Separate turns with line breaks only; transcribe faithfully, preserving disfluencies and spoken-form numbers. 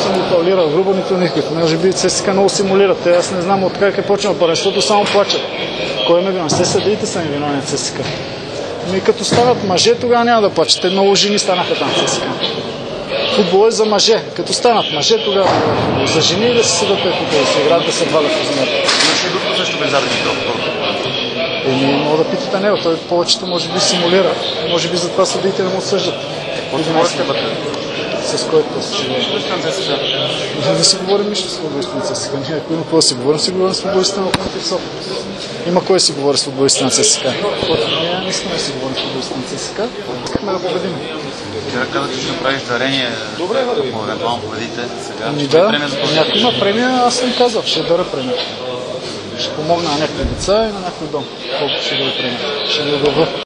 съм го фаулирал грубо, нито никой. Може би ЦСКА много симулират. Те, аз не знам от как е почнал първенството, само плачат. Кой ме виновен? Все съдиите са ми виновни ЦСКА. Ми като стават мъже, тогава няма да плачат. Те много жени станаха там ЦСКА. Футбол е за мъже. Като станат мъже, тогава футбол. За жени да се съдат футбол, да се играят, да се валят в земята.
Имаше друго също без заради това.
Еми, мога да питате него. Той повечето може би симулира. Може би затова съдиите не му съждат.
Какво може да бъде?
С който се не си говорим нищо с футболистите на ЦСКА. Ние, ако има какво да си говорим, си говорим с футболистите на Локомотив София. Има кой си говори с футболистите на ЦСКА. Ние не искаме да си говорим с футболистите на ЦСКА. Искаме да победим.
Вчера казах, че ще направиш дарение, ако евентуално победите сега.
Ами да, някой има премия, аз съм казал, ще дара премия. Ще помогна на някакви деца и на някой дом. Колко ще бъде премия. Ще ви обявя.